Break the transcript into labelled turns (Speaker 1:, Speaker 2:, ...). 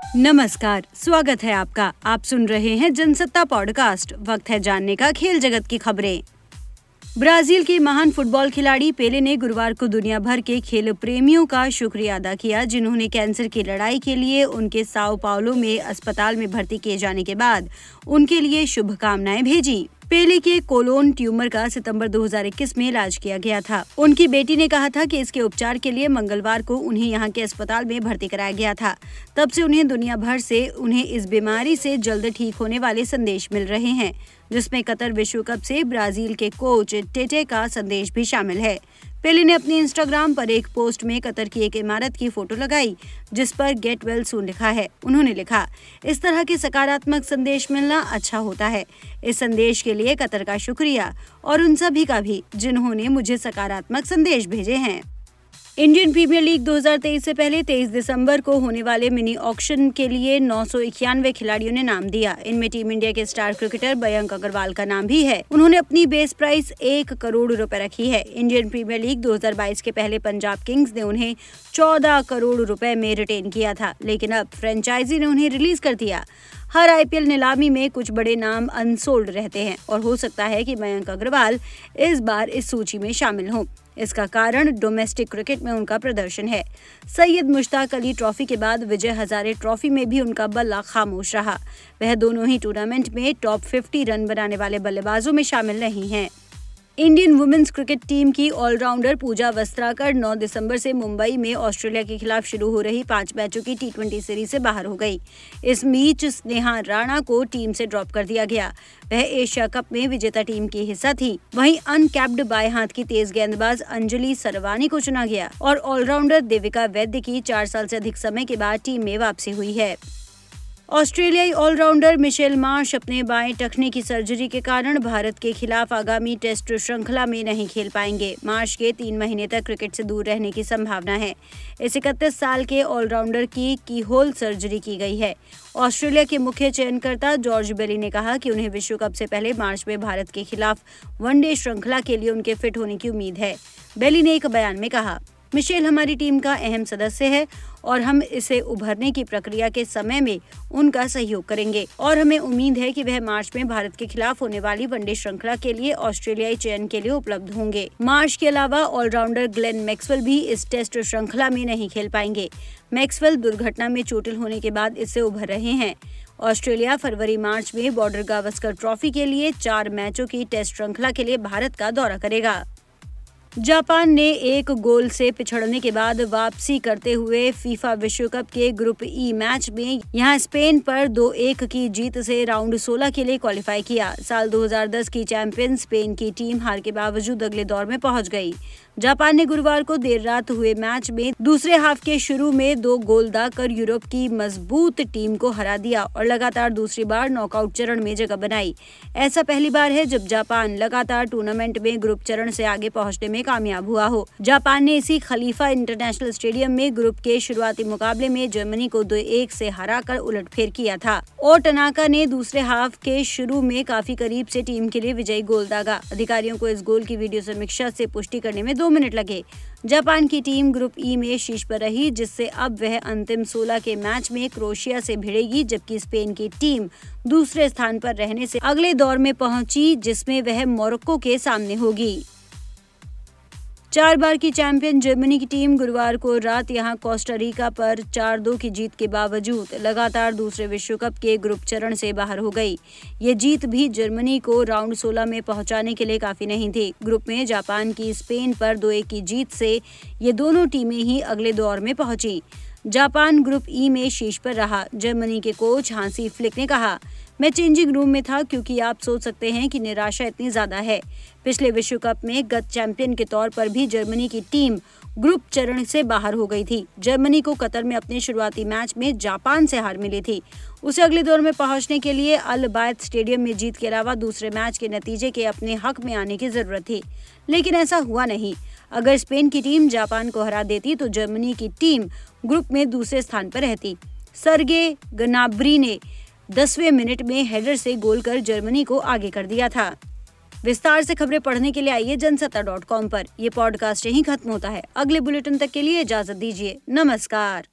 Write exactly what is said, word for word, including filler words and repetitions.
Speaker 1: नमस्कार, स्वागत है आपका। आप सुन रहे हैं जनसत्ता पॉडकास्ट। वक्त है जानने का खेल जगत की खबरें। ब्राजील के महान फुटबॉल खिलाड़ी पेले ने गुरुवार को दुनिया भर के खेल प्रेमियों का शुक्रिया अदा किया, जिन्होंने कैंसर की लड़ाई के लिए उनके साओ पाउलो में अस्पताल में भर्ती किए जाने के बाद उनके लिए शुभकामनाएं भेजी। पेले के कोलोन ट्यूमर का सितंबर दो हज़ार इक्कीस में इलाज किया गया था। उनकी बेटी ने कहा था कि इसके उपचार के लिए मंगलवार को उन्हें यहां के अस्पताल में भर्ती कराया गया था। तब से उन्हें दुनिया भर से उन्हें इस बीमारी से जल्द ठीक होने वाले संदेश मिल रहे हैं, जिसमें कतर विश्व कप से ब्राजील के कोच टेटे का संदेश भी शामिल है। पेले ने अपने इंस्टाग्राम पर एक पोस्ट में कतर की एक इमारत की फोटो लगाई, जिस पर गेट वेल सून लिखा है। उन्होंने लिखा, इस तरह के सकारात्मक संदेश मिलना अच्छा होता है। इस संदेश के लिए कतर का शुक्रिया और उन सभी का भी जिन्होंने मुझे सकारात्मक संदेश भेजे हैं। इंडियन प्रीमियर लीग दो हज़ार तेईस से पहले तेईस दिसंबर को होने वाले मिनी ऑक्शन के लिए नौ सौ इक्यानवे खिलाड़ियों ने नाम दिया। इनमें टीम इंडिया के स्टार क्रिकेटर मयंक अग्रवाल का नाम भी है। उन्होंने अपनी बेस प्राइस एक करोड़ रुपए रखी है। इंडियन प्रीमियर लीग दो हज़ार बाईस के पहले पंजाब किंग्स ने उन्हें चौदह करोड़ रुपए में रिटेन किया था, लेकिन अब फ्रेंचाइजी ने उन्हें रिलीज कर दिया। हर आईपीएल नीलामी में कुछ बड़े नाम अनसोल्ड रहते हैं और हो सकता है कि मयंक अग्रवाल इस बार इस सूची में शामिल हों। इसका कारण डोमेस्टिक क्रिकेट में उनका प्रदर्शन है। सैयद मुश्ताक अली ट्रॉफी के बाद विजय हजारे ट्रॉफी में भी उनका बल्ला खामोश रहा। वह दोनों ही टूर्नामेंट में टॉप पचास रन बनाने वाले बल्लेबाजों में शामिल नहीं हैं। इंडियन वुमेन्स क्रिकेट टीम की ऑलराउंडर पूजा वस्त्राकर नौ दिसंबर से मुंबई में ऑस्ट्रेलिया के खिलाफ शुरू हो रही पांच मैचों की टी ट्वेंटी सीरीज से बाहर हो गई। इस बीच स्नेहा राणा को टीम से ड्रॉप कर दिया गया। वह एशिया कप में विजेता टीम की हिस्सा थी। वहीं अनकैप्ड बाएं हाथ की तेज गेंदबाज अंजलि सरवानी को चुना गया और ऑलराउंडर देविका वैद्य की चार साल से अधिक समय के बाद टीम में वापसी हुई है। ऑस्ट्रेलियाई ऑलराउंडर मिशेल मार्श अपने बाएं टखने की सर्जरी के कारण भारत के खिलाफ आगामी टेस्ट श्रृंखला में नहीं खेल पाएंगे। मार्श के तीन महीने तक क्रिकेट से दूर रहने की संभावना है। इस इकतीस साल के ऑलराउंडर की कीहोल सर्जरी की गई है। ऑस्ट्रेलिया के मुख्य चयनकर्ता जॉर्ज बेली ने कहा कि उन्हें विश्व कप से पहले मार्च में भारत के खिलाफ वनडे श्रृंखला के लिए उनके फिट होने की उम्मीद है। बेली ने एक बयान में कहा, मिशेल हमारी टीम का अहम सदस्य है और हम इसे उभरने की प्रक्रिया के समय में उनका सहयोग करेंगे और हमें उम्मीद है कि वह मार्च में भारत के खिलाफ होने वाली वनडे श्रृंखला के लिए ऑस्ट्रेलियाई चयन के लिए उपलब्ध होंगे। मार्च के अलावा ऑलराउंडर ग्लेन मैक्सवेल भी इस टेस्ट श्रृंखला में नहीं खेल पाएंगे। मैक्सवेल दुर्घटना में चोटिल होने के बाद इससे उभर रहे हैं। ऑस्ट्रेलिया फरवरी मार्च में बॉर्डर गावस्कर ट्रॉफी के लिए चार मैचों की टेस्ट श्रृंखला के लिए भारत का दौरा करेगा। जापान ने एक गोल से पिछड़ने के बाद वापसी करते हुए फीफा विश्व कप के ग्रुप ई मैच में यहां स्पेन पर दो एक की जीत से राउंड सोलह के लिए क्वालिफाई किया। साल दो हज़ार दस की चैंपियन स्पेन की टीम हार के बावजूद अगले दौर में पहुंच गई। जापान ने गुरुवार को देर रात हुए मैच में दूसरे हाफ के शुरू में दो गोल दागकर यूरोप की मजबूत टीम को हरा दिया और लगातार दूसरी बार नॉकआउट चरण में जगह बनाई। ऐसा पहली बार है जब जापान लगातार टूर्नामेंट में ग्रुप चरण से आगे पहुंचने में कामयाब हुआ हो। जापान ने इसी खलीफा इंटरनेशनल स्टेडियम में ग्रुप के शुरुआती मुकाबले में जर्मनी को दो एक से हराकर उलटफेर किया था और टनाका ने दूसरे हाफ के शुरू में काफी करीब से टीम के लिए विजयी गोल दागा। अधिकारियों को इस गोल की वीडियो समीक्षा से पुष्टि करने में दो मिनट लगे। जापान की टीम ग्रुप ई में शीर्ष पर रही, जिससे अब वह अंतिम सोलह के मैच में क्रोएशिया से भिड़ेगी, जबकि स्पेन की टीम दूसरे स्थान पर रहने से अगले दौर में पहुंची, जिसमें वह मोरक्को के सामने होगी। चार बार की चैंपियन जर्मनी की टीम गुरुवार को रात यहां कोस्टा रिका पर चार दो की जीत के बावजूद लगातार दूसरे विश्व कप के ग्रुप चरण से बाहर हो गई। ये जीत भी जर्मनी को राउंड सोलह में पहुंचाने के लिए काफी नहीं थी। ग्रुप में जापान की स्पेन पर दो एक की जीत से ये दोनों टीमें ही अगले दौर में पहुंची। जापान ग्रुप ई में शीर्ष पर रहा। जर्मनी के कोच हांसी फ्लिक ने कहा, मैं चेंजिंग रूम में था क्योंकि आप सोच सकते हैं कि निराशा इतनी ज्यादा है। पिछले विश्व कप में गत चैंपियन के तौर पर भी जर्मनी की टीम ग्रुप चरण से बाहर हो गई थी। जर्मनी को कतर में अपने शुरुआती मैच में जापान से हार मिली थी। उसे अगले दौर में पहुंचने के लिए अल बायत स्टेडियम में जीत के अलावा दूसरे मैच के नतीजे के अपने हक में आने की जरूरत थी, लेकिन ऐसा हुआ नहीं। अगर स्पेन की टीम जापान को हरा देती तो जर्मनी की टीम ग्रुप में दूसरे स्थान पर रहती। सर्गे ग्नाब्री ने दसवें मिनट में हेडर से गोल कर जर्मनी को आगे कर दिया था। विस्तार से खबरें पढ़ने के लिए आइए जनसत्ता डॉट कॉम पर। ये पॉडकास्ट यहीं खत्म होता है। अगले बुलेटिन तक के लिए इजाजत दीजिए। नमस्कार।